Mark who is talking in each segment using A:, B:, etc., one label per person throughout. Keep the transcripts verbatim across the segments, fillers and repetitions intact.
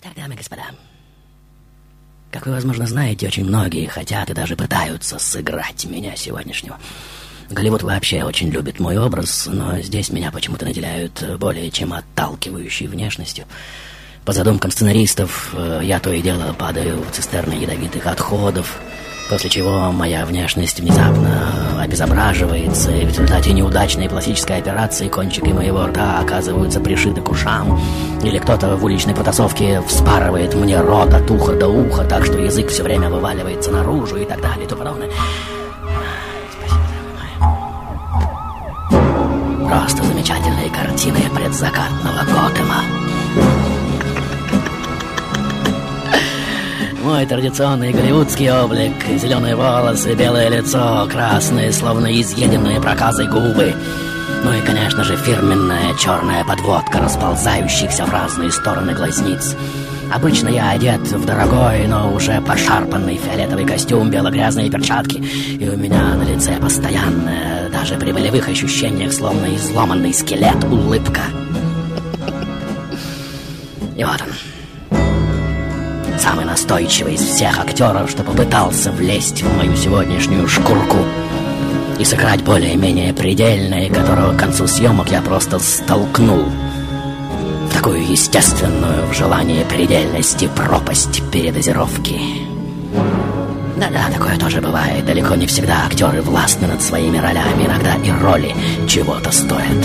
A: Итак, дамы и господа, как вы, возможно, знаете, очень многие хотят и даже пытаются сыграть меня сегодняшнего. Голливуд вообще очень любит мой образ, но здесь меня почему-то наделяют более чем отталкивающей внешностью. По задумкам сценаристов, я то и дело падаю в цистерны ядовитых отходов, после чего моя внешность внезапно обезображивается, и в результате неудачной пластической операции кончики моего рта оказываются пришиты к ушам, или кто-то в уличной потасовке вспарывает мне рот от уха до уха, так что язык все время вываливается наружу и так далее и тому подобное. Спасибо. Просто замечательные картины предзакатного Готэма. Мой традиционный голливудский облик, зеленые волосы, белое лицо, красные, словно изъеденные проказой губы. Ну и, конечно же, фирменная черная подводка расползающихся в разные стороны глазниц. Обычно я одет в дорогой, но уже пошарпанный фиолетовый костюм, бело-грязные перчатки, и у меня на лице постоянная, даже при болевых ощущениях, словно изломанный скелет, улыбка. И вот он. Самый настойчивый из всех актеров, что попытался влезть в мою сегодняшнюю шкурку и сыграть более-менее предельное, которого к концу съемок я просто столкнул в такую естественную в желании предельности пропасть передозировки. Да-да, такое тоже бывает. Далеко не всегда актеры властны над своими ролями. Иногда и роли чего-то стоят.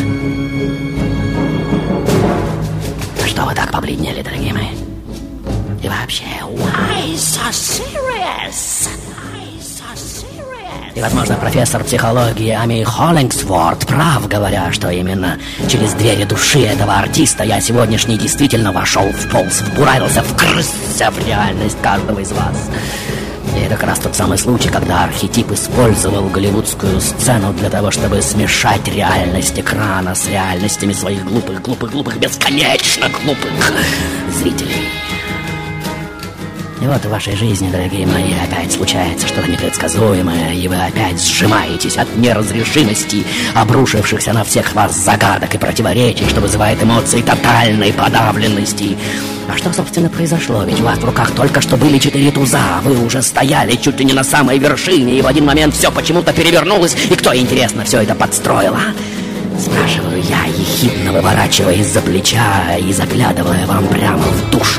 A: Что вы так побледнели, дорогие мои? И вообще, why so serious? Why so serious? И, возможно, профессор психологии Ами Холлингсворт прав, говоря, что именно через двери души этого артиста я сегодняшний действительно вошел, вполз, вбурался, вкрысся в реальность каждого из вас. И это как раз тот самый случай, когда архетип использовал голливудскую сцену для того, чтобы смешать реальность экрана с реальностями своих глупых, глупых, глупых, бесконечно глупых зрителей. И вот в вашей жизни, дорогие мои, опять случается что-то непредсказуемое, и вы опять сжимаетесь от неразрешимости, обрушившихся на всех вас загадок и противоречий, что вызывает эмоции тотальной подавленности. А что, собственно, произошло? Ведь у вас в руках только что были четыре туза, вы уже стояли чуть ли не на самой вершине, и в один момент все почему-то перевернулось, и кто, интересно, все это подстроил, а? Спрашиваю я, ехидно выворачивая из-за плеча и заглядывая вам прямо в душу.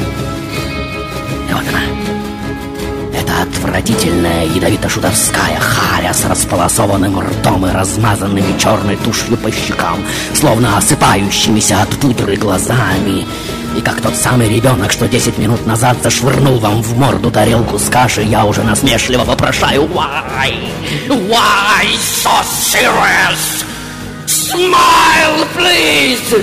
A: И вот она. Это отвратительная ядовито-шутовская харя с располосованным ртом и размазанными черной тушью по щекам, словно осыпающимися от пудры глазами. И как тот самый ребенок, что десять минут назад зашвырнул вам в морду тарелку с кашей, я уже насмешливо вопрошаю: Why? Why so serious? Smile, please!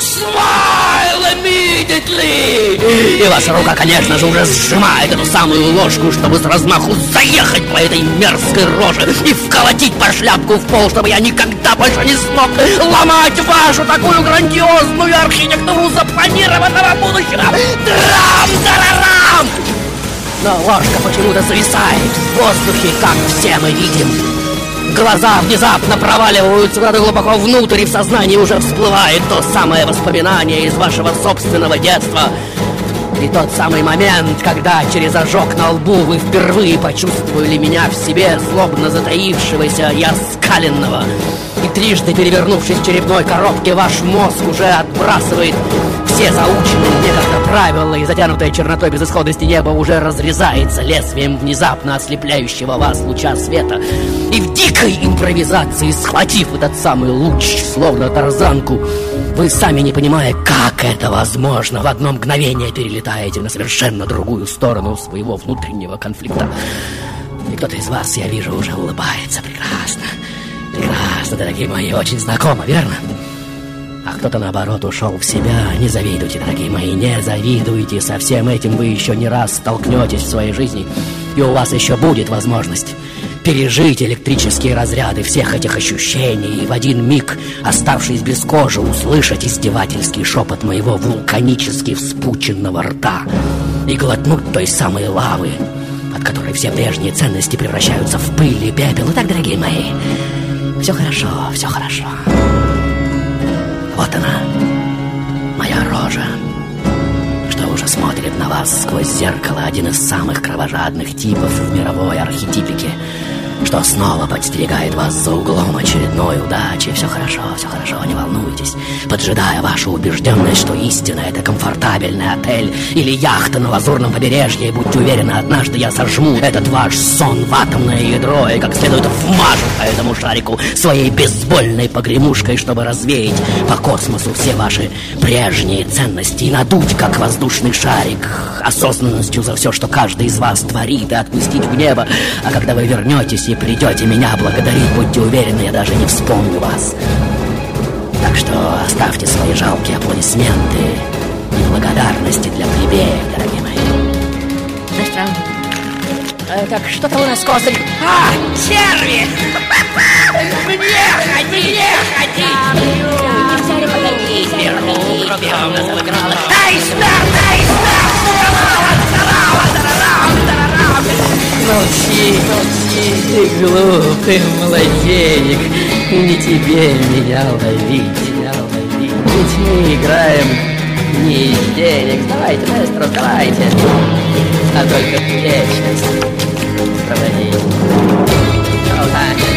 A: Smile immediately! И ваша рука, конечно же, уже сжимает эту самую ложку, чтобы с размаху заехать по этой мерзкой роже и вколотить по шляпку в пол, чтобы я никогда больше не смог ломать вашу такую грандиозную архитектуру запланированного будущего! Трам-тарарам! Но ложка почему-то зависает в воздухе, как все мы видим. Глаза внезапно проваливаются куда-то глубоко внутрь, и в сознании уже всплывает то самое воспоминание из вашего собственного детства. И тот самый момент, когда через ожог на лбу вы впервые почувствовали меня в себе, злобно затаившегося и оскаленного. И трижды перевернувшись в черепной коробке, ваш мозг уже отбрасывает все заученные некогда правила, и затянутая чернотой безысходности небо уже разрезается лезвием внезапно ослепляющего вас луча света. И в дикой импровизации, схватив этот самый луч, словно тарзанку, вы, сами не понимая, как это возможно, в одно мгновение перелетаете на совершенно другую сторону своего внутреннего конфликта. И кто-то из вас, я вижу, уже улыбается. Прекрасно. Прекрасно, дорогие мои, очень знакомо, верно? А кто-то, наоборот, ушел в себя. Не завидуйте, дорогие мои, не завидуйте. Со всем этим вы еще не раз столкнетесь в своей жизни, и у вас еще будет возможность пережить электрические разряды всех этих ощущений и в один миг, оставшись без кожи, услышать издевательский шепот моего вулканически вспученного рта и глотнуть той самой лавы, от которой все прежние ценности превращаются в пыль и пепел. Итак, дорогие мои, все хорошо, все хорошо. Вот она, моя рожа, что уже тоже смотрит на вас сквозь зеркало один из самых кровожадных типов в мировой архетипике, что снова подстерегает вас за углом очередной удачи. Все хорошо, все хорошо, не волнуйтесь. Поджидая вашу убежденность, что истина — это комфортабельный отель или яхта на лазурном побережье, и будьте уверены, однажды я сожму этот ваш сон в атомное ядро и как следует вмажу по этому шарику своей бейсбольной погремушкой, чтобы развеять по космосу все ваши прежние ценности и надуть, как воздушный шарик, осознанностью за все, что каждый из вас творит, и отпустить в небо. А когда вы вернетесь и придете меня благодарить, будьте уверены, я даже не вспомню вас. Так что оставьте свои жалкие аплодисменты и благодарности для плебеев, дорогие мои.
B: Мастер, э, так что-то у нас косарь.
A: А, черви! Мне ходи, мне ходи!
B: Нельзя ли подойти?
A: Беру, беру, нас обыграла. Ай, смерть, ай, смерть!
C: Молчи, молчи, ты глупый младенек. Не тебе меня ловить, меня ловить. Ведь мы играем не из денег. Давайте, маэстро, давайте. А только вечность проводить. Круто.